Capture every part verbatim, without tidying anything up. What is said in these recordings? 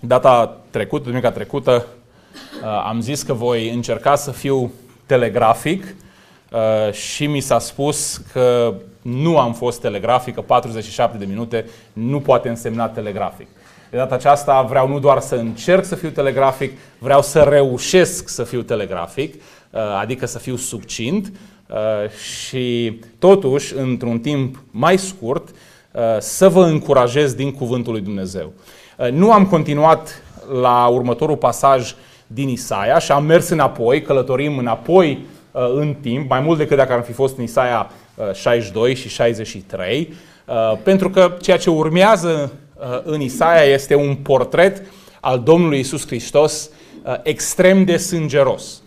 Data trecută, duminica trecută, am zis că voi încerca să fiu telegrafic și mi s-a spus că nu am fost telegrafic, că patruzeci și șapte de minute nu poate însemna telegrafic. De data aceasta vreau nu doar să încerc să fiu telegrafic, vreau să reușesc să fiu telegrafic, adică să fiu succint și totuși, într-un timp mai scurt, să vă încurajez din Cuvântul lui Dumnezeu. Nu am continuat la următorul pasaj din Isaia și am mers înapoi, călătorim înapoi în timp, mai mult decât dacă ar fi fost în Isaia șaizeci și doi și șaizeci și trei, pentru că ceea ce urmează în Isaia este un portret al Domnului Iisus Hristos extrem de sângeros.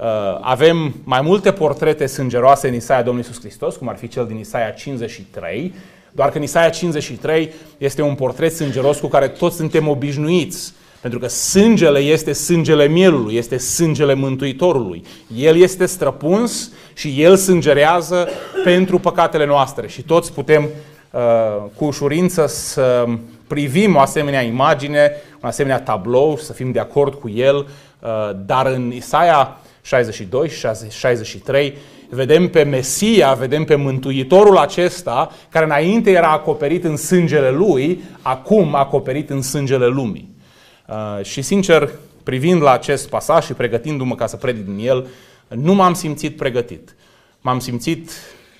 Avem mai multe portrete sângeroase în Isaia Domnului Iisus Hristos, cum ar fi cel din Isaia cincizeci și trei, doar că în Isaia cincizeci și trei este un portret sângeros cu care toți suntem obișnuiți. Pentru că sângele este sângele mielului, este sângele Mântuitorului. El este străpuns și El sângerează pentru păcatele noastre. Și toți putem uh, cu ușurință să privim o asemenea imagine, un asemenea tablou, să fim de acord cu el. Uh, dar în Isaia șaizeci și doi și șaizeci și trei vedem pe Mesia, vedem pe Mântuitorul acesta, care înainte era acoperit în sângele Lui, acum acoperit în sângele lumii. Uh, și sincer, privind la acest pasaj și pregătindu-mă ca să predic din el, nu m-am simțit pregătit. M-am simțit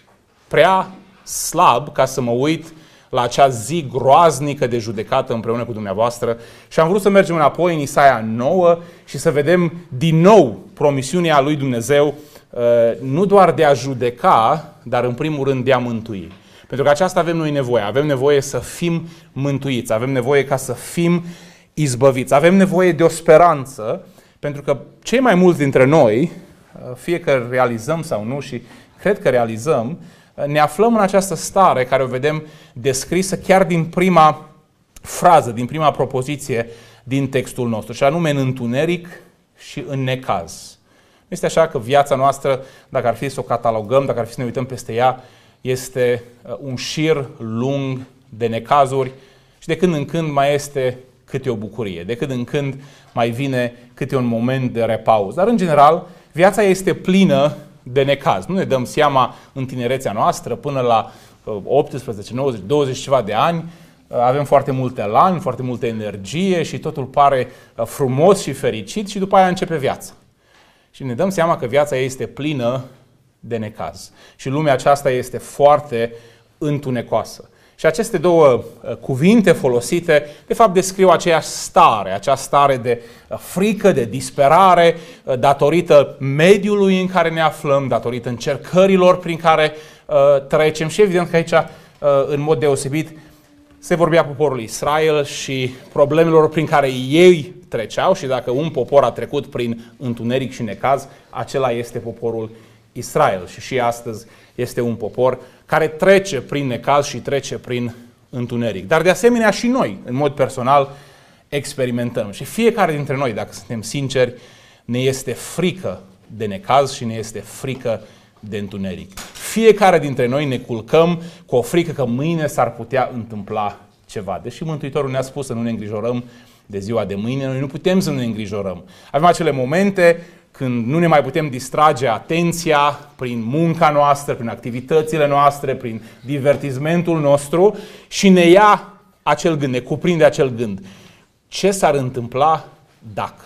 prea slab ca să mă uit la acea zi groaznică de judecată împreună cu dumneavoastră și am vrut să mergem înapoi în Isaia nouă și să vedem din nou promisiunea lui Dumnezeu, uh, nu doar de a judeca, dar în primul rând de a mântui. Pentru că aceasta avem noi nevoie. Avem nevoie să fim mântuiți. Avem nevoie ca să fim izbăviți. Avem nevoie de o speranță, pentru că cei mai mulți dintre noi, fie că realizăm sau nu, și cred că realizăm, ne aflăm în această stare care o vedem descrisă chiar din prima frază, din prima propoziție din textul nostru, și anume în întuneric și în necaz. Este așa că viața noastră, dacă ar fi să o catalogăm, dacă ar fi să ne uităm peste ea, este un șir lung de necazuri și de când în când mai este câte o bucurie, de când în când mai vine câte un moment de repaus. Dar în general, viața este plină de necaz. Nu ne dăm seama în tinerețea noastră, până la optsprezece, nouăzeci, douăzeci ceva de ani, avem foarte multe elan, foarte multă energie și totul pare frumos și fericit și după aia începe viața. Și ne dăm seama că viața este plină de necaz. Și lumea aceasta este foarte întunecoasă. Și aceste două cuvinte folosite, de fapt, descriu aceeași stare, acea stare de frică, de disperare, datorită mediului în care ne aflăm, datorită încercărilor prin care uh, trecem. Și evident că aici, uh, în mod deosebit, se vorbea poporul Israel și problemelor prin care ei treceau și dacă un popor a trecut prin întuneric și necaz, acela este poporul Israel. Și și astăzi este un popor care trece prin necaz și trece prin întuneric. Dar de asemenea și noi, în mod personal, experimentăm. Și fiecare dintre noi, dacă suntem sinceri, ne este frică de necaz și ne este frică de întuneric. Fiecare dintre noi ne culcăm cu o frică că mâine s-ar putea întâmpla ceva. Deși Mântuitorul ne-a spus să nu ne îngrijorăm de ziua de mâine, noi nu putem să ne îngrijorăm. Avem acele momente când nu ne mai putem distrage atenția prin munca noastră, prin activitățile noastre, prin divertismentul nostru și ne ia acel gând, ne cuprinde acel gând. Ce s-ar întâmpla dacă?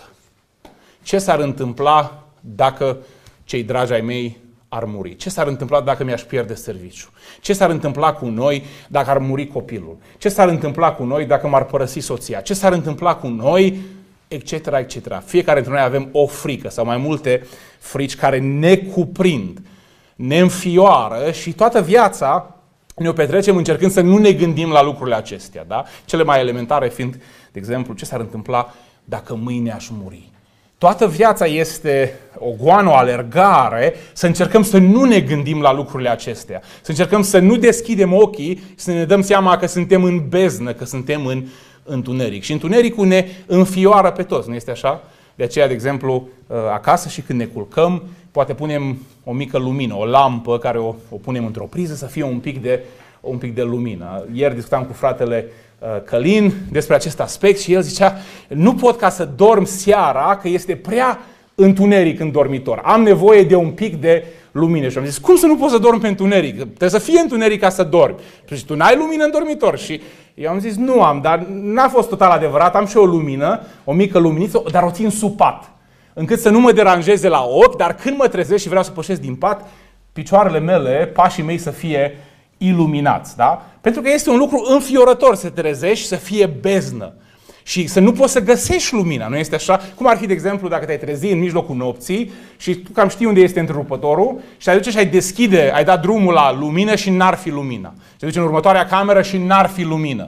Ce s-ar întâmpla dacă cei dragi ai mei ar muri? Ce s-ar întâmpla dacă mi-aș pierde serviciu? Ce s-ar întâmpla cu noi dacă ar muri copilul? Ce s-ar întâmpla cu noi dacă m-ar părăsi soția? Ce s-ar întâmpla cu noi? Etc, et cetera. Fiecare dintre noi avem o frică sau mai multe frici care ne cuprind, ne înfioară și toată viața ne o petrecem încercând să nu ne gândim la lucrurile acestea. Da? Cele mai elementare fiind, de exemplu, ce s-ar întâmpla dacă mâine aș muri. Toată viața este o goană, o alergare, să încercăm să nu ne gândim la lucrurile acestea. Să încercăm să nu deschidem ochii, să ne dăm seama că suntem în beznă, că suntem în întuneric. Și întunericul ne înfioară pe toți, nu este așa? De aceea, de exemplu, acasă și când ne culcăm, poate punem o mică lumină, o lampă care o, o punem într-o priză să fie un pic de un pic de lumină. Ieri discutam cu fratele Călin despre acest aspect și el zicea, nu pot ca să dorm seara, că este prea întuneric în dormitor. Am nevoie de un pic de lumină. Și am zis, cum să nu poți să dormi pe întuneric? Trebuie să fie întuneric ca să dormi. Și tu n-ai lumină în dormitor. Și eu am zis, nu am, dar n-a fost total adevărat. Am și o lumină, o mică luminiță, dar o țin sub pat. Încât să nu mă deranjeze la ochi, dar când mă trezesc și vreau să pășesc din pat, picioarele mele, pașii mei să fie iluminați. Da? Pentru că este un lucru înfiorător să te trezești și să fie beznă. Și să nu poți să găsești lumina, nu este așa? Cum ar fi, de exemplu, dacă te-ai trezi în mijlocul nopții și tu cam știi unde este întrerupătorul și ai duce și ai deschide, ai dat drumul la lumină și n-ar fi lumină. Și te duci în următoarea cameră și n-ar fi lumină.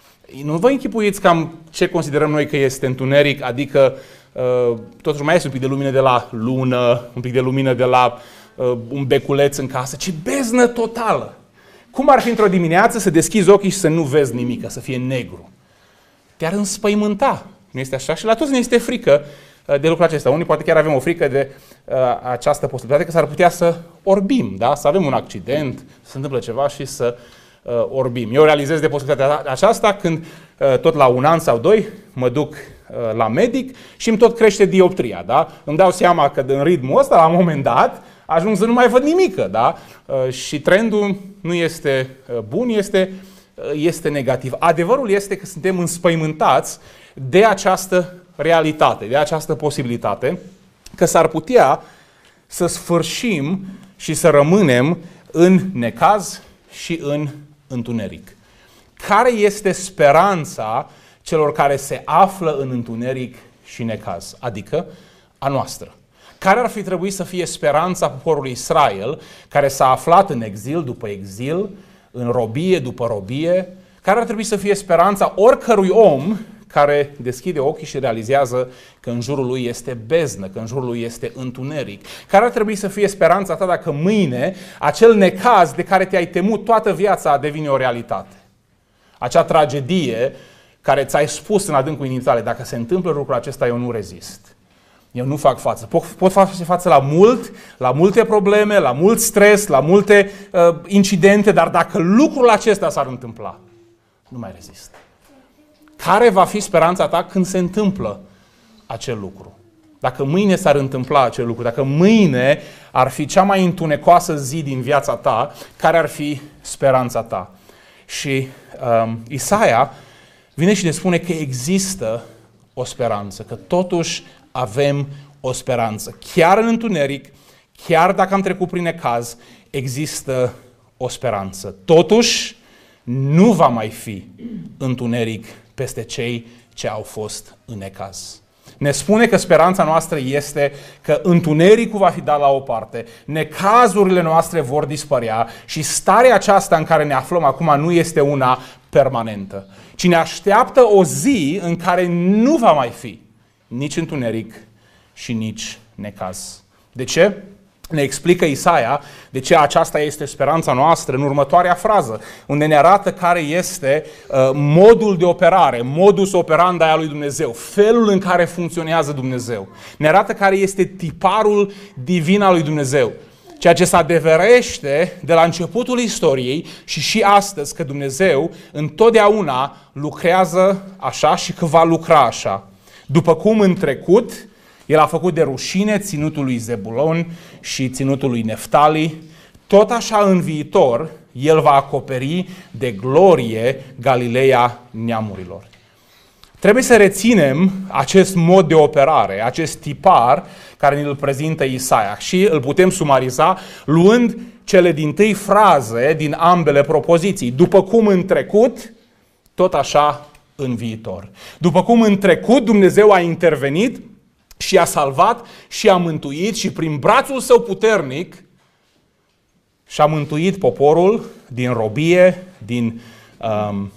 Nu vă închipuiți cam ce considerăm noi că este întuneric, adică uh, totuși mai este un pic de lumină de la lună, un pic de lumină de la uh, un beculeț în casă, ci beznă totală. Cum ar fi într-o dimineață să deschizi ochii și să nu vezi nimic, să fie negru? Te-ar înspăimânta, nu este așa? Și la toți ne este frică de lucrul acesta. Unii poate chiar avem o frică de uh, această posibilitate că s-ar putea să orbim, da? Să avem un accident, să se întâmplă ceva și să uh, orbim. Eu realizez de posibilitatea aceasta când uh, tot la un an sau doi mă duc uh, la medic și îmi tot crește dioptria, da? Îmi dau seama că în ritmul ăsta, la un moment dat, ajung să nu mai văd nimică, da? Uh, și trendul nu este uh, bun, este este negativ. Adevărul este că suntem înspăimântați de această realitate, de această posibilitate, că s-ar putea să sfârșim și să rămânem în necaz și în întuneric. Care este speranța celor care se află în întuneric și necaz? Adică a noastră. Care ar fi trebuit să fie speranța poporului Israel, care s-a aflat în exil după exil, în robie după robie? Care ar trebui să fie speranța oricărui om care deschide ochii și realizează că în jurul lui este beznă, că în jurul lui este întuneric? Care ar trebui să fie speranța ta dacă mâine acel necaz de care te-ai temut toată viața devine o realitate? Acea tragedie care ți-ai spus în adâncul inimii tale, dacă se întâmplă lucrul acesta, eu nu rezist. Eu nu fac față. Pot, pot face față la mult, la multe probleme, la mult stres, la multe uh, incidente, dar dacă lucrul acesta s-ar întâmpla, nu mai rezist. Care va fi speranța ta când se întâmplă acel lucru? Dacă mâine s-ar întâmpla acel lucru, dacă mâine ar fi cea mai întunecoasă zi din viața ta, care ar fi speranța ta? Și um, Isaia vine și ne spune că există o speranță, că totuși avem o speranță. Chiar în întuneric, chiar dacă am trecut prin necaz, există o speranță. Totuși, nu va mai fi întuneric peste cei ce au fost în necaz. Ne spune că speranța noastră este că întunericul va fi dat la o parte, necazurile noastre vor dispărea și starea aceasta în care ne aflăm acum nu este una permanentă, ci ne așteaptă o zi în care nu va mai fi nici întuneric și nici necaz. De ce? Ne explică Isaia de ce aceasta este speranța noastră în următoarea frază, unde ne arată care este uh, modul de operare, modus operandi al lui Dumnezeu, felul în care funcționează Dumnezeu. Ne arată care este tiparul divin al lui Dumnezeu. Ceea ce se adeverește de la începutul istoriei și și astăzi, că Dumnezeu întotdeauna lucrează așa și că va lucra așa. După cum în trecut, El a făcut de rușine ținutul lui Zebulon și ținutul lui Neftali, tot așa în viitor El va acoperi de glorie Galileea neamurilor. Trebuie să reținem acest mod de operare, acest tipar care ne-l prezintă Isaia și îl putem sumariza luând cele dintâi fraze din ambele propoziții. După cum în trecut, tot așa în viitor. După cum în trecut Dumnezeu a intervenit și a salvat și a mântuit și prin brațul Său puternic și-a mântuit poporul din robie, din um,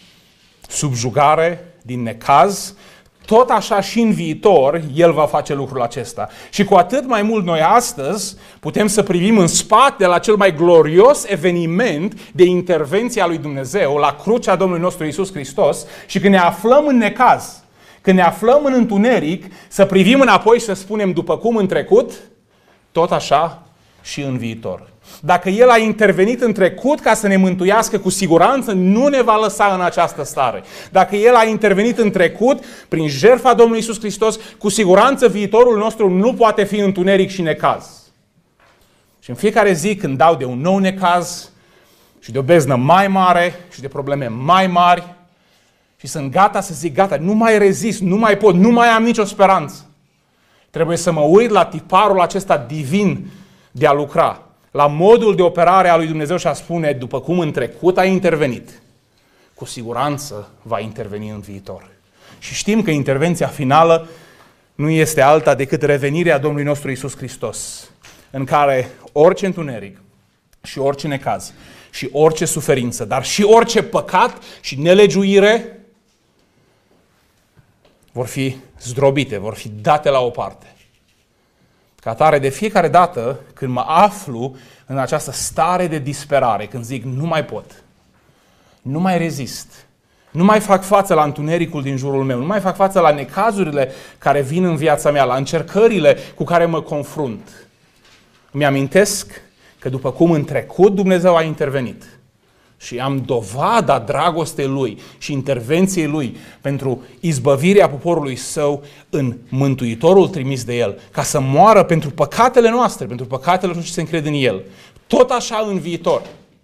subjugare, din necaz, tot așa și în viitor El va face lucrul acesta. Și cu atât mai mult noi astăzi putem să privim în spate la cel mai glorios eveniment de intervenție a lui Dumnezeu, la crucea Domnului nostru Iisus Hristos, și când ne aflăm în necaz, când ne aflăm în întuneric, să privim înapoi și să spunem după cum în trecut, tot așa și în viitor. Dacă El a intervenit în trecut ca să ne mântuiască, cu siguranță nu ne va lăsa în această stare. Dacă El a intervenit în trecut, prin jertfa Domnului Iisus Hristos, cu siguranță viitorul nostru nu poate fi întuneric și necaz. Și în fiecare zi când dau de un nou necaz și de o beznă mai mare și de probleme mai mari și sunt gata să zic, gata, nu mai rezist, nu mai pot, nu mai am nicio speranță, trebuie să mă uit la tiparul acesta divin de a lucra, la modul de operare a lui Dumnezeu și a spune, după cum în trecut a intervenit, cu siguranță va interveni în viitor. Și știm că intervenția finală nu este alta decât revenirea Domnului nostru Iisus Hristos, în care orice întuneric și orice necaz și orice suferință, dar și orice păcat și nelegiuire vor fi zdrobite, vor fi date la o parte. Ca atare, de fiecare dată când mă aflu în această stare de disperare, când zic nu mai pot, nu mai rezist, nu mai fac față la întunericul din jurul meu, nu mai fac față la necazurile care vin în viața mea, la încercările cu care mă confrunt, îmi amintesc că după cum în trecut Dumnezeu a intervenit și am dovada dragostei Lui și intervenției Lui pentru izbăvirea poporului Său în Mântuitorul trimis de El, ca să moară pentru păcatele noastre, pentru păcatele celor ce se încred în El. Tot așa în viitor,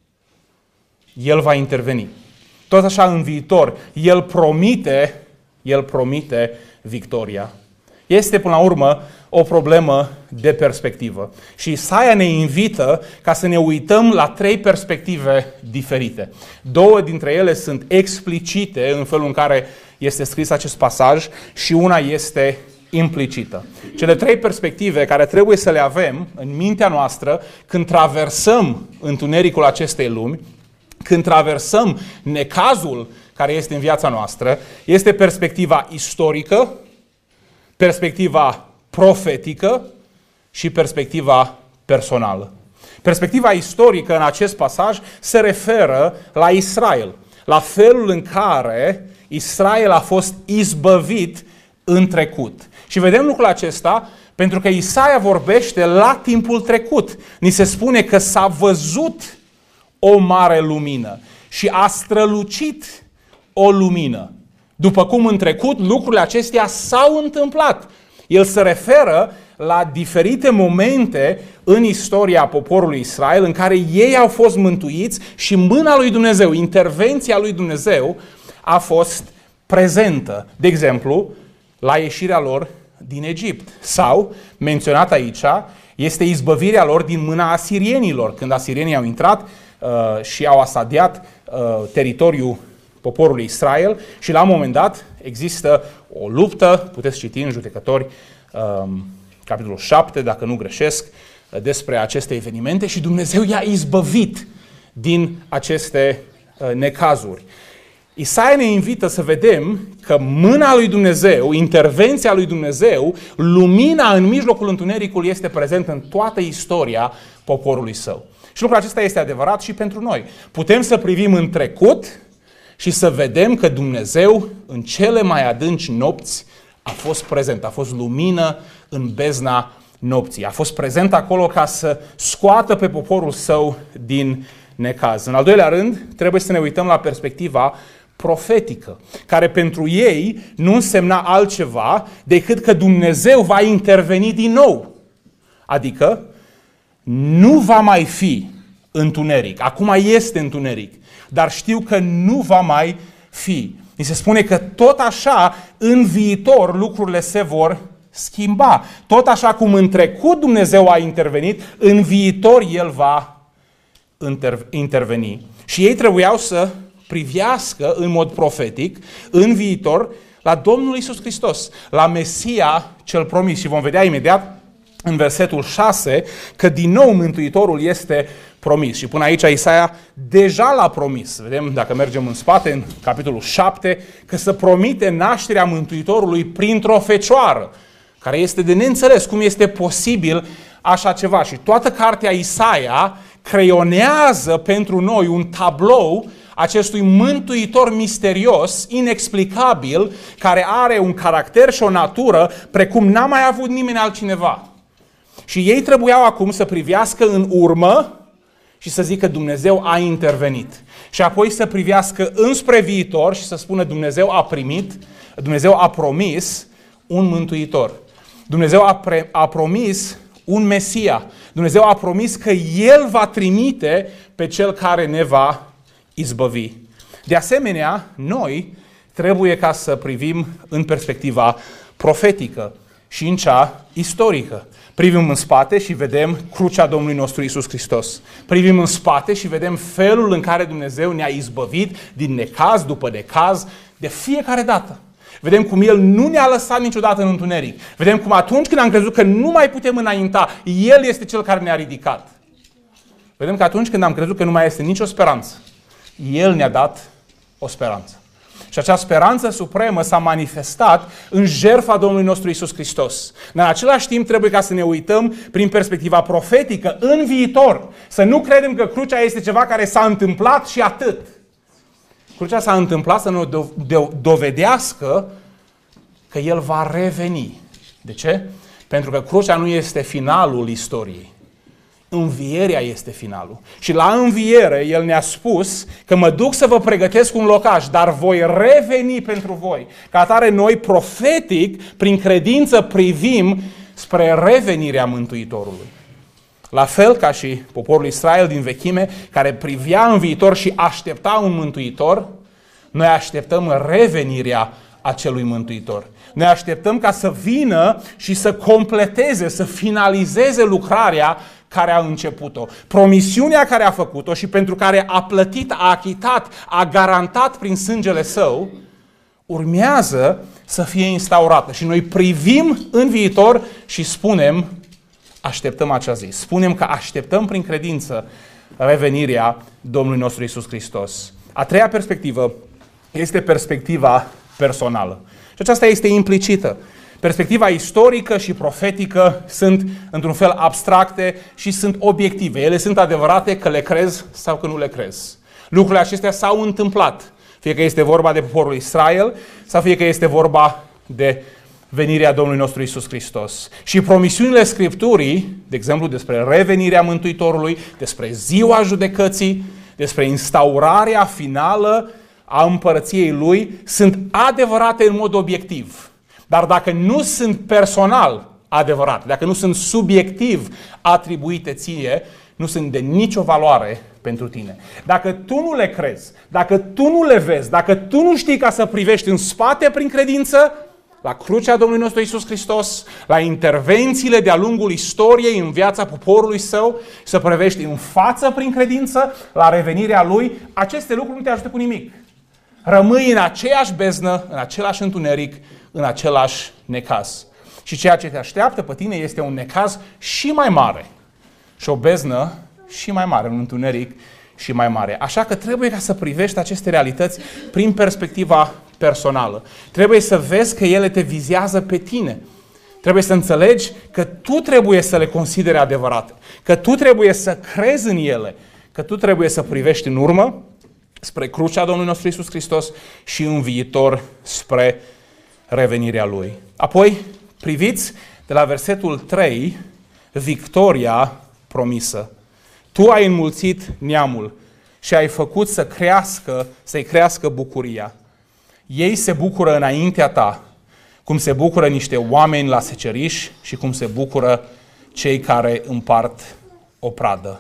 El va interveni. Tot așa în viitor, El promite, El promite victoria. Este până la urmă o problemă de perspectivă. Și Isaia ne invită ca să ne uităm la trei perspective diferite. Două dintre ele sunt explicite în felul în care este scris acest pasaj și una este implicită. Cele trei perspective care trebuie să le avem în mintea noastră când traversăm întunericul acestei lumi, când traversăm necazul care este în viața noastră, este perspectiva istorică, perspectiva profetică și perspectiva personală. Perspectiva istorică în acest pasaj se referă la Israel, la felul în care Israel a fost izbăvit în trecut. Și vedem lucrul acesta pentru că Isaia vorbește la timpul trecut. Ni se spune că s-a văzut o mare lumină și a strălucit o lumină. După cum în trecut lucrurile acestea s-au întâmplat. El se referă la diferite momente în istoria poporului Israel în care ei au fost mântuiți și mâna lui Dumnezeu, intervenția lui Dumnezeu a fost prezentă. De exemplu, la ieșirea lor din Egipt. Sau, menționat aici, este izbăvirea lor din mâna asirienilor, când asirienii au intrat uh, și au asadiat uh, teritoriul poporului Israel și la un moment dat există o luptă, puteți citi în Judecători, um, capitolul șapte, dacă nu greșesc, despre aceste evenimente și Dumnezeu i-a izbăvit din aceste uh, necazuri. Isaia ne invită să vedem că mâna lui Dumnezeu, intervenția lui Dumnezeu, lumina în mijlocul întunericului este prezentă în toată istoria poporului său. Și lucrul acesta este adevărat și pentru noi. Putem să privim în trecut și să vedem că Dumnezeu în cele mai adânci nopți a fost prezent, a fost lumină în bezna nopții. A fost prezent acolo ca să scoată pe poporul său din necaz. În al doilea rând, trebuie să ne uităm la perspectiva profetică, care pentru ei nu însemna altceva decât că Dumnezeu va interveni din nou. Adică nu va mai fi întuneric. Acum este întuneric, dar știu că nu va mai fi. Mi se spune că tot așa în viitor lucrurile se vor schimba. Tot așa cum în trecut Dumnezeu a intervenit, în viitor El va interveni. Și ei trebuiau să privească în mod profetic în viitor la Domnul Iisus Hristos, la Mesia cel promis. Și vom vedea imediat în versetul șase că din nou Mântuitorul este promis. Și până aici Isaia deja l-a promis. Vedem, dacă mergem în spate, în capitolul șapte, că se promite nașterea Mântuitorului printr-o fecioară, care este de neînțeles cum este posibil așa ceva. Și toată cartea Isaia creionează pentru noi un tablou acestui mântuitor misterios, inexplicabil, care are un caracter și o natură precum n-a mai avut nimeni altcineva. Și ei trebuiau acum să privească în urmă și să zică Dumnezeu a intervenit. Și apoi să privească înspre viitor și să spună Dumnezeu a primit, Dumnezeu a promis un mântuitor. Dumnezeu a, pre, a promis un Mesia. Dumnezeu a promis că El va trimite pe Cel care ne va izbăvi. De asemenea, noi trebuie ca să privim în perspectiva profetică și în cea istorică. Privim în spate și vedem crucea Domnului nostru Iisus Hristos. Privim în spate și vedem felul în care Dumnezeu ne-a izbăvit din necaz după necaz de fiecare dată. Vedem cum El nu ne-a lăsat niciodată în întuneric. Vedem cum atunci când am crezut că nu mai putem înainta, El este Cel care ne-a ridicat. Vedem că atunci când am crezut că nu mai este nicio speranță, El ne-a dat o speranță. Și acea speranță supremă s-a manifestat în jertfa Domnului nostru Iisus Hristos. În același timp trebuie ca să ne uităm prin perspectiva profetică în viitor. Să nu credem că crucea este ceva care s-a întâmplat și atât. Crucea s-a întâmplat să ne dovedească că El va reveni. De ce? Pentru că crucea nu este finalul istoriei. Învierea este finalul. Și la înviere El ne-a spus că mă duc să vă pregătesc un locaș, dar voi reveni pentru voi. Ca atare noi, profetic, prin credință privim spre revenirea Mântuitorului. La fel ca și poporul Israel din vechime, care privea în viitor și aștepta un Mântuitor, noi așteptăm revenirea acelui Mântuitor. Noi așteptăm ca să vină și să completeze, să finalizeze lucrarea care a început-o. Promisiunea care a făcut-o și pentru care a plătit, a achitat, a garantat prin sângele Său, urmează să fie instaurată. Și noi privim în viitor și spunem, așteptăm acea zi. Spunem că așteptăm prin credință revenirea Domnului nostru Iisus Hristos. A treia perspectivă este perspectiva personală. Și aceasta este implicită. Perspectiva istorică și profetică sunt într-un fel abstracte și sunt obiective. Ele sunt adevărate că le crezi sau că nu le crezi. Lucrurile acestea s-au întâmplat. Fie că este vorba de poporul Israel sau fie că este vorba de venirea Domnului nostru Iisus Hristos. Și promisiunile Scripturii, de exemplu despre revenirea Mântuitorului, despre ziua judecății, despre instaurarea finală a împărăției Lui, sunt adevărate în mod obiectiv. Dar dacă nu sunt personal adevărate, dacă nu sunt subiectiv atribuite ție, nu sunt de nicio valoare pentru tine. Dacă tu nu le crezi, dacă tu nu le vezi, dacă tu nu știi ca să privești în spate prin credință, la crucea Domnului nostru Iisus Hristos, la intervențiile de-a lungul istoriei în viața poporului Său, să privești în față prin credință, la revenirea Lui, aceste lucruri nu te ajută cu nimic. Rămâi în aceeași beznă, în același întuneric, în același necaz. Și ceea ce te așteaptă pe tine este un necaz și mai mare. Și o beznă și mai mare, un întuneric și mai mare. Așa că trebuie ca să privești aceste realități prin perspectiva personală. Trebuie să vezi că ele te vizează pe tine. Trebuie să înțelegi că tu trebuie să le consideri adevărate. Că tu trebuie să crezi în ele. Că tu trebuie să privești în urmă spre crucea Domnului nostru Iisus Hristos și în viitor spre revenirea Lui. Apoi, priviți de la versetul trei, victoria promisă. Tu ai înmulțit neamul și ai făcut să crească, să-i crească bucuria. Ei se bucură înaintea ta, cum se bucură niște oameni la seceriș și cum se bucură cei care împart o pradă.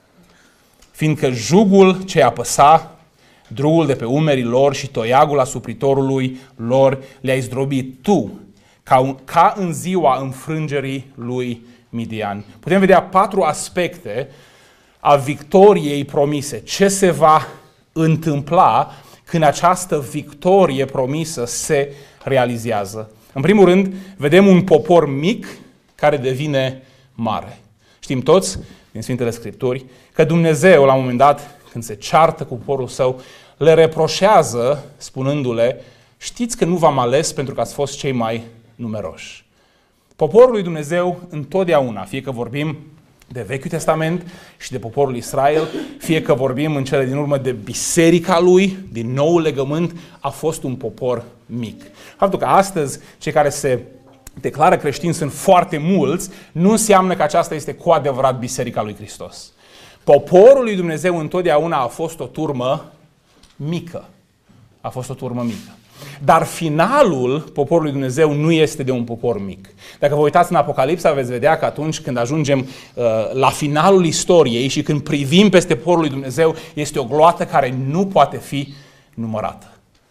Fiindcă jugul ce apăsa, drugul de pe umerii lor și toiagul asupritorului lor le-ai zdrobit tu, ca, ca în ziua înfrângerii lui Midian. Putem vedea patru aspecte a victoriei promise. Ce se va întâmpla când această victorie promisă se realizează? În primul rând, vedem un popor mic care devine mare. Știm toți, din Sfintele Scripturi, că Dumnezeu, la un moment dat, când se ceartă cu poporul Său, le reproșează, spunându-le, știți că nu v-am ales pentru că ați fost cei mai numeroși. Poporul lui Dumnezeu întotdeauna, fie că vorbim de Vechiul Testament și de poporul Israel, fie că vorbim în cele din urmă de biserica lui, din noul legământ, a fost un popor mic. Faptul că astăzi cei care se declară creștini sunt foarte mulți, nu înseamnă că aceasta este cu adevărat biserica lui Hristos. Poporul lui Dumnezeu întotdeauna a fost o turmă mică. A fost o turmă mică. Dar finalul poporului Dumnezeu nu este de un popor mic. Dacă vă uitați în Apocalipsa, veți vedea că atunci când ajungem uh, la finalul istoriei și când privim peste poporul lui Dumnezeu, este o gloată care nu poate fi numărată.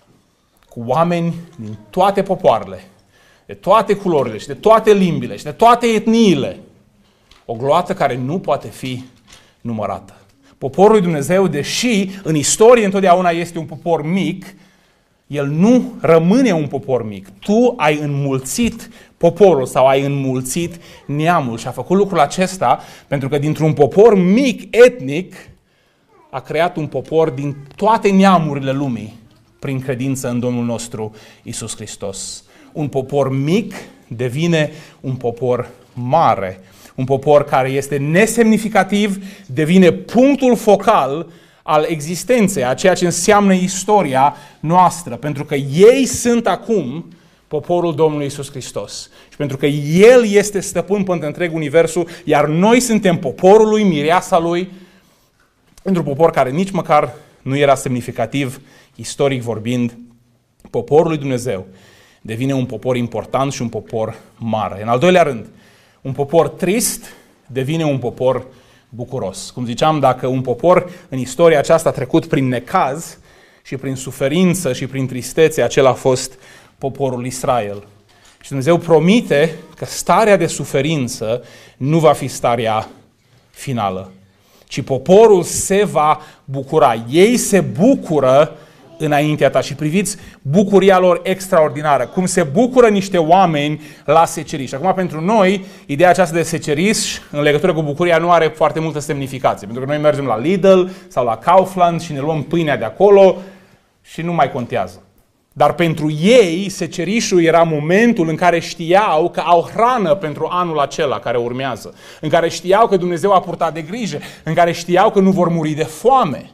Cu oameni din toate popoarele, de toate culorile și de toate limbile și de toate etniile. O gloată care nu poate fi numărată. Poporul lui Dumnezeu, deși în istorie întotdeauna este un popor mic, el nu rămâne un popor mic. Tu ai înmulțit poporul sau ai înmulțit neamul și a făcut lucrul acesta pentru că dintr-un popor mic, etnic, a creat un popor din toate neamurile lumii prin credință în Domnul nostru Iisus Hristos. Un popor mic devine un popor mare. Un popor care este nesemnificativ devine punctul focal al existenței, a ceea ce înseamnă istoria noastră, pentru că ei sunt acum poporul Domnului Iisus Hristos. Și pentru că El este stăpân pe întreg universul, iar noi suntem poporul Lui, mireasa Lui, pentru popor care nici măcar nu era semnificativ, istoric vorbind, poporul lui Dumnezeu devine un popor important și un popor mare. În al doilea rând, un popor trist devine un popor bucuros. Cum ziceam, dacă un popor în istoria aceasta a trecut prin necaz și prin suferință și prin tristețe, acela a fost poporul Israel. Și Dumnezeu promite că starea de suferință nu va fi starea finală, ci poporul se va bucura. Ei se bucură înaintea ta și priviți bucuria lor extraordinară. Cum se bucură niște oameni la seceriș. Acum, pentru noi, ideea aceasta de seceriș în legătură cu bucuria nu are foarte multă semnificație. Pentru că noi mergem la Lidl sau la Kaufland și ne luăm pâinea de acolo și nu mai contează. Dar pentru ei, secerișul era momentul în care știau că au hrană pentru anul acela care urmează. În care știau că Dumnezeu a purtat de grijă. În care știau că nu vor muri de foame.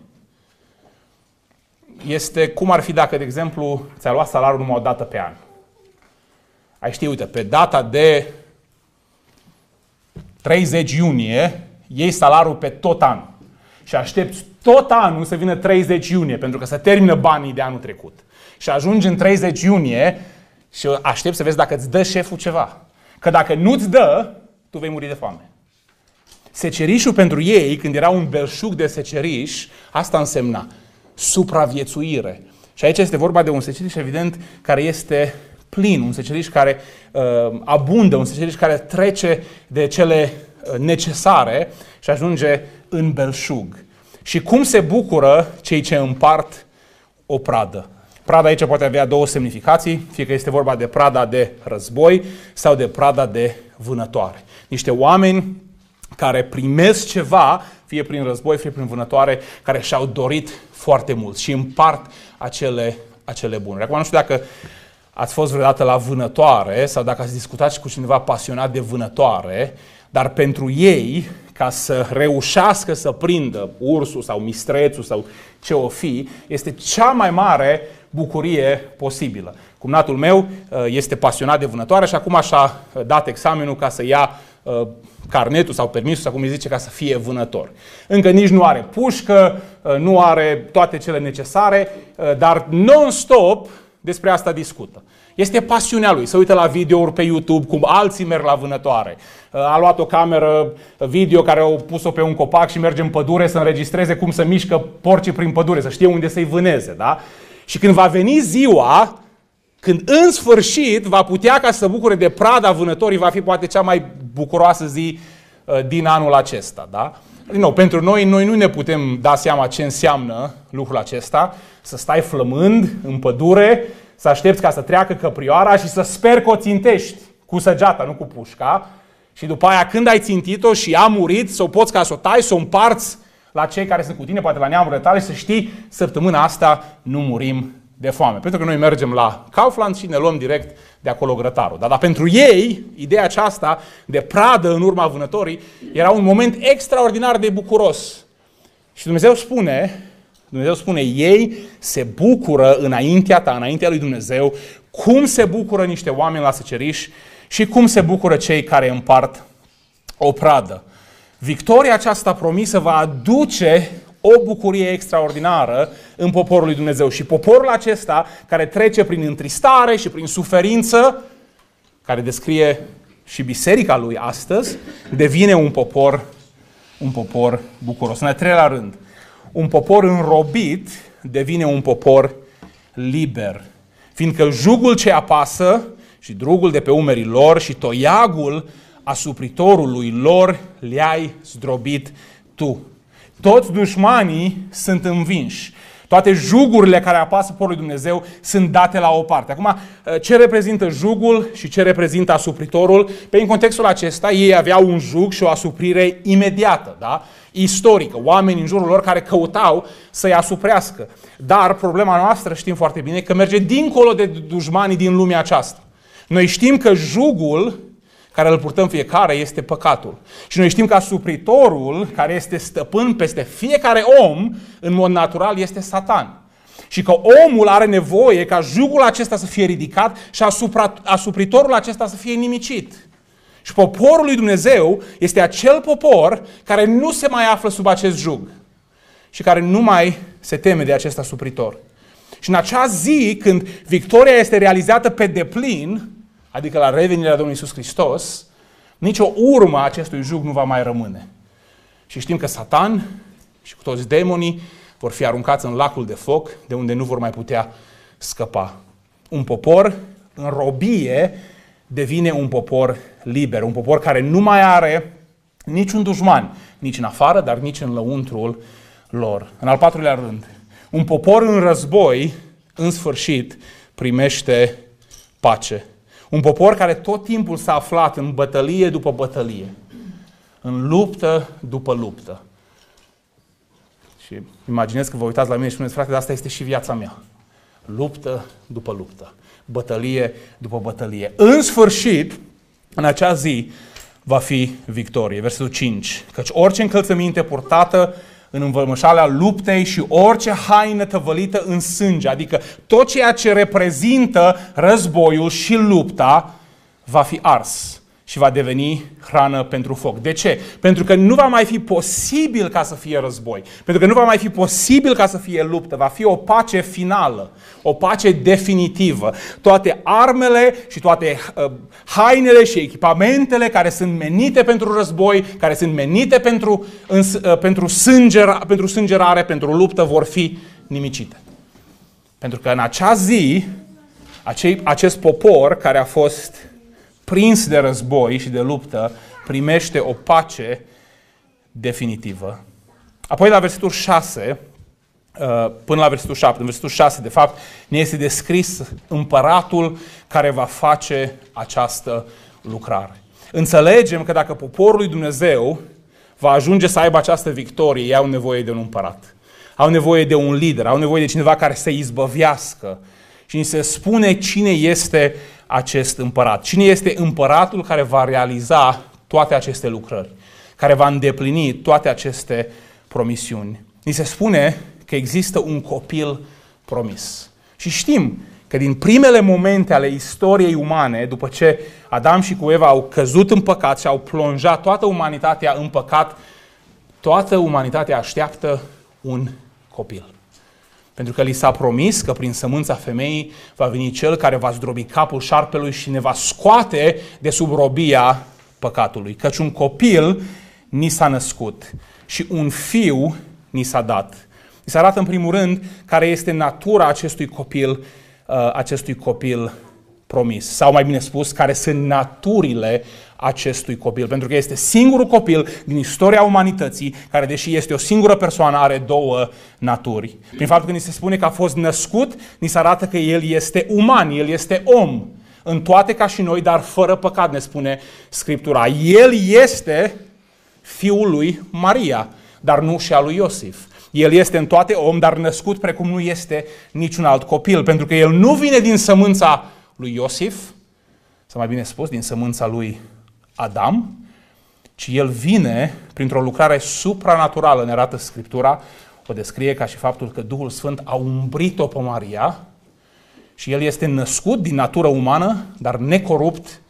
Este cum ar fi dacă, de exemplu, ți-a luat salariul numai o dată pe an. Ai ști, uite, pe data de treizeci iunie, iei salariul pe tot anul. Și aștepți tot anul să vină treizeci iunie, pentru că să termină banii de anul trecut. Și ajungi în treizeci iunie și aștepți să vezi dacă îți dă șeful ceva. Că dacă nu-ți dă, tu vei muri de foame. Secerișul pentru ei, când era un belșug de seceriș, asta însemna supraviețuire. Și aici este vorba de un seceriș, evident, care este plin, un seceriș care uh, abundă, un seceriș care trece de cele necesare și ajunge în belșug. Și cum se bucură cei ce împart o pradă? Prada aici poate avea două semnificații, fie că este vorba de prada de război sau de prada de vânătoare. Niște oameni care primesc ceva, fie prin război, fie prin vânătoare, care și-au dorit foarte mult și împart acele, acele bunuri. Acum nu știu dacă ați fost vreodată la vânătoare sau dacă ați discutat și cu cineva pasionat de vânătoare, dar pentru ei, ca să reușească să prindă ursul sau mistrețul sau ce o fi, este cea mai mare bucurie posibilă. Cumnatul meu este pasionat de vânătoare și acum și-a dat examenul ca să ia carnetul sau permisul, sau cum îi zice, ca să fie vânător. Încă nici nu are pușcă, nu are toate cele necesare, dar non-stop despre asta discută. Este pasiunea lui. Se uită la videouri pe YouTube, cum alții merg la vânătoare. A luat o cameră video care au pus-o pe un copac și merge în pădure să înregistreze cum se mișcă porcii prin pădure, să știe unde să-i vâneze. Da? Și când va veni ziua, când în sfârșit va putea ca să bucure de prada vânătorii, va fi poate cea mai bucuroasă zi din anul acesta. Da? Din nou, pentru noi, noi nu ne putem da seama ce înseamnă lucrul acesta, să stai flămând în pădure, să aștepți ca să treacă căprioara și să speri că o țintești cu săgeata, nu cu pușca. Și după aia, când ai țintit-o și a murit, să o poți ca să o tai, să o împarți la cei care sunt cu tine, poate la neamurile tale, și să știi, săptămâna asta nu murim de foame. Pentru că noi mergem la Kaufland și ne luăm direct de acolo grătarul. Dar, dar pentru ei, ideea aceasta de pradă în urma vânătorii era un moment extraordinar de bucuros. Și Dumnezeu spune, Dumnezeu spune, ei se bucură înaintea ta, înaintea lui Dumnezeu, cum se bucură niște oameni la seceriș și cum se bucură cei care împart o pradă. victoria aceasta promisă va aduce o bucurie extraordinară în poporul lui Dumnezeu. Și poporul acesta, care trece prin întristare și prin suferință, care descrie și biserica lui astăzi, devine un popor, un popor bucuros. În al treilea rând, un popor înrobit devine un popor liber, fiindcă jugul ce apasă și drugul de pe umerii lor și toiagul asupritorului lor le-ai zdrobit tu. Toți dușmanii sunt învinși. Toate jugurile care apasă poporul lui Dumnezeu sunt date la o parte. Acum, ce reprezintă jugul și ce reprezintă asupritorul? Pe în contextul acesta, ei aveau un jug și o asuprire imediată, da? Istorică. Oameni în jurul lor care căutau să-i asuprească. Dar problema noastră, știm foarte bine, că merge dincolo de dușmanii din lumea aceasta. Noi știm că jugul care îl purtăm fiecare este păcatul. Și noi știm că asupritorul care este stăpân peste fiecare om, în mod natural, este Satan. Și că omul are nevoie ca jugul acesta să fie ridicat și asupra, asupritorul acesta să fie nimicit. Și poporul lui Dumnezeu este acel popor care nu se mai află sub acest jug și care nu mai se teme de acest asupritor. Și în acea zi, când victoria este realizată pe deplin, adică la revenirea Domnului Iisus Hristos, nicio urmă a acestui jug nu va mai rămâne. Și știm că Satan și cu toți demonii vor fi aruncați în lacul de foc, de unde nu vor mai putea scăpa. Un popor în robie devine un popor liber, un popor care nu mai are niciun dușman, nici în afară, dar nici în lăuntrul lor. În al patrulea rând, un popor în război, în sfârșit, primește pace. Un popor care tot timpul s-a aflat în bătălie după bătălie, în luptă după luptă. Și imaginez că vă uitați la mine și spuneți, frate, dar asta este și viața mea. Luptă după luptă, bătălie după bătălie. În sfârșit, în acea zi, va fi victorie. Versetul cinci. Căci orice încălțăminte purtată în învălmășalea luptei și orice haină tăvălită în sânge, adică tot ceea ce reprezintă războiul și lupta, va fi ars și va deveni hrană pentru foc. De ce? Pentru că nu va mai fi posibil ca să fie război. Pentru că nu va mai fi posibil ca să fie luptă. Va fi o pace finală, o pace definitivă. Toate armele și toate uh, hainele și echipamentele care sunt menite pentru război, care sunt menite pentru, îns, uh, pentru, sângera, pentru sângerare, pentru luptă, vor fi nimicite. Pentru că în acea zi, acei, acest popor care a fost prins de război și de luptă, primește o pace definitivă. Apoi la versetul șase, până la versetul șapte, în versetul șase, de fapt, ne este descris împăratul care va face această lucrare. Înțelegem că dacă poporul lui Dumnezeu va ajunge să aibă această victorie, ei au nevoie de un împărat. Au nevoie de un lider, au nevoie de cineva care să izbăvească. Și ni se spune cine este acest împărat. Cine este împăratul care va realiza toate aceste lucrări, care va îndeplini toate aceste promisiuni. Ni se spune că există un copil promis. Și știm că din primele momente ale istoriei umane, după ce Adam și cu Eva au căzut în păcat și au plonjat toată umanitatea în păcat, toată umanitatea așteaptă un copil. Pentru că li s-a promis că prin sămânța femeii va veni cel care va zdrobi capul șarpelui și ne va scoate de sub robia păcatului. Căci un copil ni s-a născut și un fiu ni s-a dat. Ni se arată în primul rând care este natura acestui copil, acestui copil promis. Sau mai bine spus, care sunt naturile acestui copil. Pentru că este singurul copil din istoria umanității care, deși este o singură persoană, are două naturi. Prin faptul că ni se spune că a fost născut, ni se arată că el este uman, el este om. În toate ca și noi, dar fără păcat, ne spune Scriptura. El este fiul lui Maria, dar nu și al lui Iosif. El este în toate om, dar născut precum nu este niciun alt copil. Pentru că el nu vine din sămânța lui Iosif, sau mai bine spus, din sămânța lui Adam, ci el vine printr-o lucrare supranaturală, ne arată Scriptura, o descrie ca și faptul că Duhul Sfânt a umbrit-o pe Maria și el este născut din natură umană, dar necorupt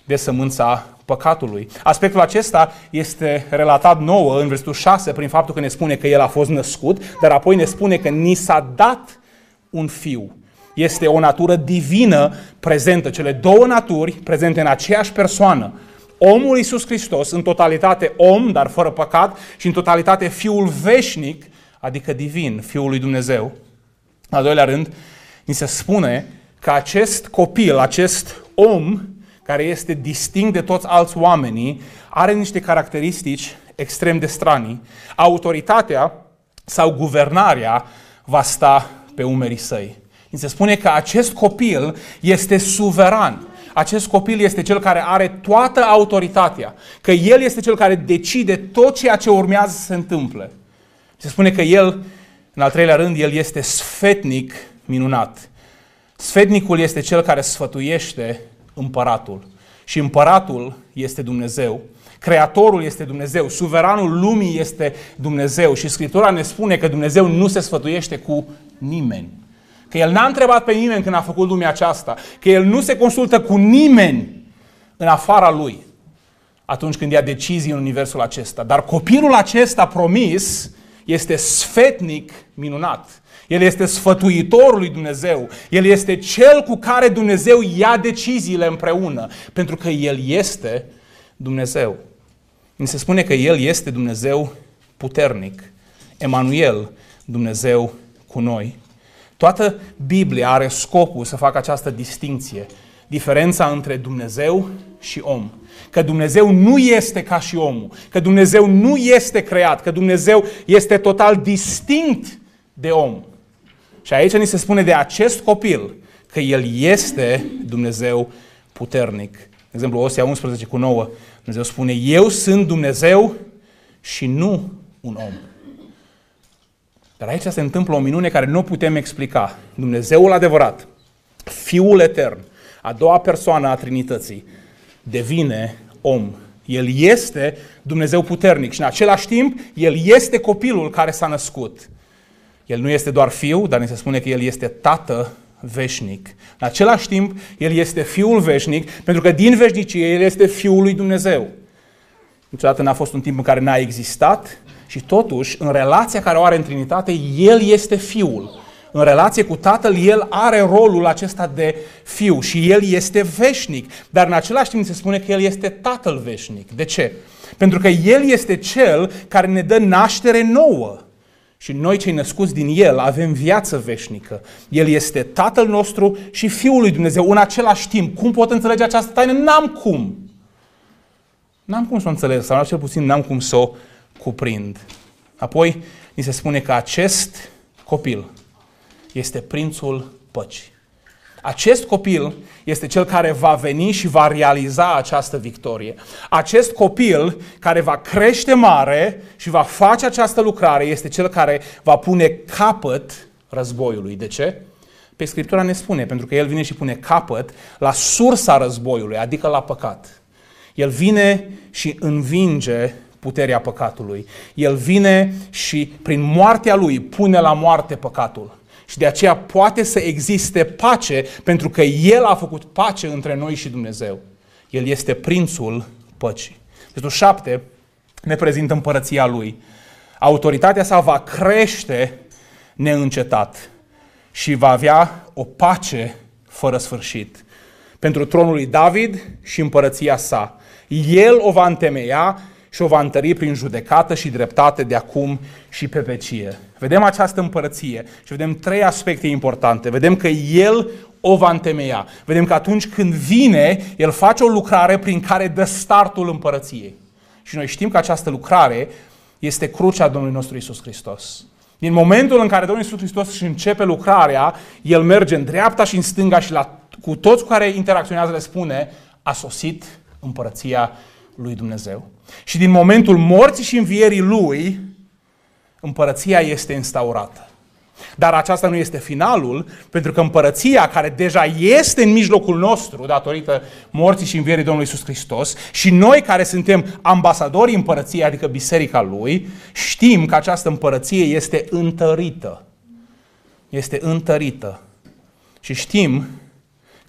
de sămânța păcatului. Aspectul acesta este relatat nouă în versetul șase prin faptul că ne spune că El a fost născut, dar apoi ne spune că ni s-a dat un fiu. Este o natură divină prezentă, cele două naturi prezente în aceeași persoană. Omul Iisus Hristos, în totalitate om, dar fără păcat, și în totalitate Fiul veșnic, adică divin, Fiul lui Dumnezeu. În al doilea rând, ni se spune că acest copil, acest om, care este distinct de toți alți oamenii, are niște caracteristici extrem de stranii. Autoritatea sau guvernarea va sta pe umerii săi. Ni se spune că acest copil este suveran. Acest copil este cel care are toată autoritatea. Că el este cel care decide tot ceea ce urmează să se întâmple. Se spune că el, în al treilea rând, el este sfetnic minunat. Sfetnicul este cel care sfătuiește împăratul. Și împăratul este Dumnezeu. Creatorul este Dumnezeu. Suveranul lumii este Dumnezeu. Și Scriptura ne spune că Dumnezeu nu se sfătuiește cu nimeni. Că El n-a întrebat pe nimeni când a făcut lumea aceasta. Că El nu se consultă cu nimeni în afara Lui atunci când ia decizii în universul acesta. Dar copilul acesta promis este sfetnic minunat. El este sfătuitorul lui Dumnezeu. El este cel cu care Dumnezeu ia deciziile împreună. Pentru că El este Dumnezeu. Ni se spune că El este Dumnezeu puternic. Emanuel, Dumnezeu cu noi. Toată Biblia are scopul să facă această distinție. Diferența între Dumnezeu și om. Că Dumnezeu nu este ca și omul. Că Dumnezeu nu este creat. Că Dumnezeu este total distinct de om. Și aici ni se spune de acest copil că El este Dumnezeu puternic. De exemplu, Osea unsprezece cu nouă, Dumnezeu spune: eu sunt Dumnezeu și nu un om. Dar aici se întâmplă o minune care nu putem explica. Dumnezeul adevărat, Fiul etern, a doua persoană a Trinității, devine om. El este Dumnezeu puternic și în același timp El este copilul care s-a născut. El nu este doar fiu, dar ni se spune că El este tată veșnic. În același timp, El este Fiul veșnic, pentru că din veșnicie El este Fiul lui Dumnezeu. Niciodată n-a fost un timp în care n-a existat și totuși, în relația care o are în Trinitate, El este Fiul. În relație cu Tatăl, El are rolul acesta de Fiu și El este veșnic. Dar în același timp se spune că El este Tatăl veșnic. De ce? Pentru că El este Cel care ne dă naștere nouă. Și noi, cei născuți din El, avem viață veșnică. El este Tatăl nostru și Fiul lui Dumnezeu în același timp. Cum pot înțelege această taină? N-am cum. N-am cum să o înțeleg, sau cel puțin n-am cum să o cuprind. Apoi, ni se spune că acest copil este prințul păcii. Acest copil este cel care va veni și va realiza această victorie. Acest copil care va crește mare și va face această lucrare este cel care va pune capăt războiului. De ce? Pe Scriptura ne spune, pentru că El vine și pune capăt la sursa războiului, adică la păcat. El vine și învinge puterea păcatului. El vine și prin moartea Lui pune la moarte păcatul. Și de aceea poate să existe pace, pentru că El a făcut pace între noi și Dumnezeu. El este prințul păcii. Versetul șapte ne prezintă împărăția Lui. Autoritatea sa va crește neîncetat și va avea o pace fără sfârșit. Pentru tronul lui David și împărăția sa. El o va întemeia și o va întări prin judecată și dreptate de acum și pe vecie. Vedem această împărăție și vedem trei aspecte importante. Vedem că El o va întemeia. Vedem că atunci când vine, El face o lucrare prin care dă startul împărăției. Și noi știm că această lucrare este crucea Domnului nostru Iisus Hristos. Din momentul în care Domnul Iisus Hristos își începe lucrarea, El merge în dreapta și în stânga și la, cu toți cu care interacționează le spune: a sosit împărăția lui Dumnezeu. Și din momentul morții și învierii Lui, împărăția este instaurată. Dar aceasta nu este finalul, pentru că împărăția care deja este în mijlocul nostru, datorită morții și învierii Domnului Iisus Hristos, și noi care suntem ambasadorii împărăției, adică biserica Lui, știm că această împărăție este întărită. Este întărită. Și știm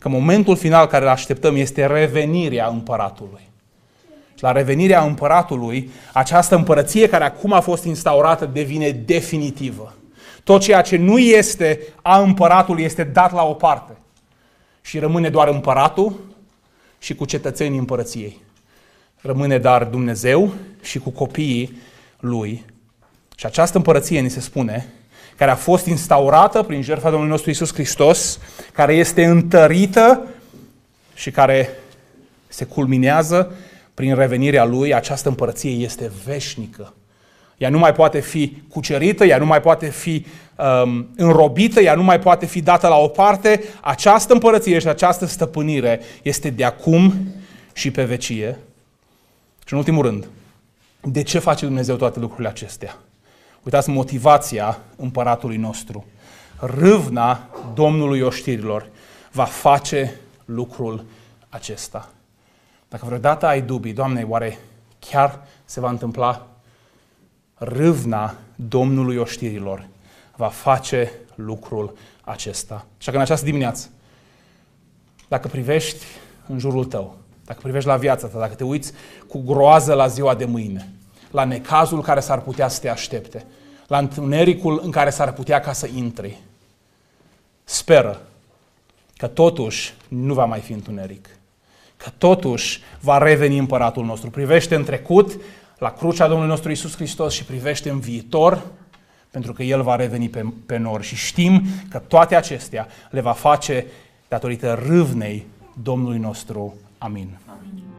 că momentul final care îl așteptăm este revenirea împăratului. Și la revenirea împăratului, această împărăție care acum a fost instaurată devine definitivă. Tot ceea ce nu este a împăratului este dat la o parte. Și rămâne doar împăratul și cu cetățenii împărăției. Rămâne dar Dumnezeu și cu copiii lui. Și această împărăție, ni se spune, care a fost instaurată prin jertfa Domnului nostru Iisus Hristos, care este întărită și care se culminează prin revenirea Lui, această împărăție este veșnică. Ea nu mai poate fi cucerită, ea nu mai poate fi um, înrobită, ea nu mai poate fi dată la o parte. Această împărăție și această stăpânire este de acum și pe vecie. Și în ultimul rând, de ce face Dumnezeu toate lucrurile acestea? Uitați motivația împăratului nostru. Râvna Domnului oștirilor va face lucrul acesta. Dacă vreodată ai dubii, Doamne, oare chiar se va întâmpla? Râvna Domnului oștirilor va face lucrul acesta. Așa că în această dimineață, dacă privești în jurul tău, dacă privești la viața ta, dacă te uiți cu groază la ziua de mâine, la necazul care s-ar putea să te aștepte, la întunericul în care s-ar putea ca să intri, speră că totuși nu va mai fi întuneric, că totuși va reveni împăratul nostru. Privește în trecut, la crucea Domnului nostru Iisus Hristos și privește în viitor, pentru că El va reveni pe, pe nor. Și știm că toate acestea le va face datorită râvnei Domnului nostru. Amin. Amin.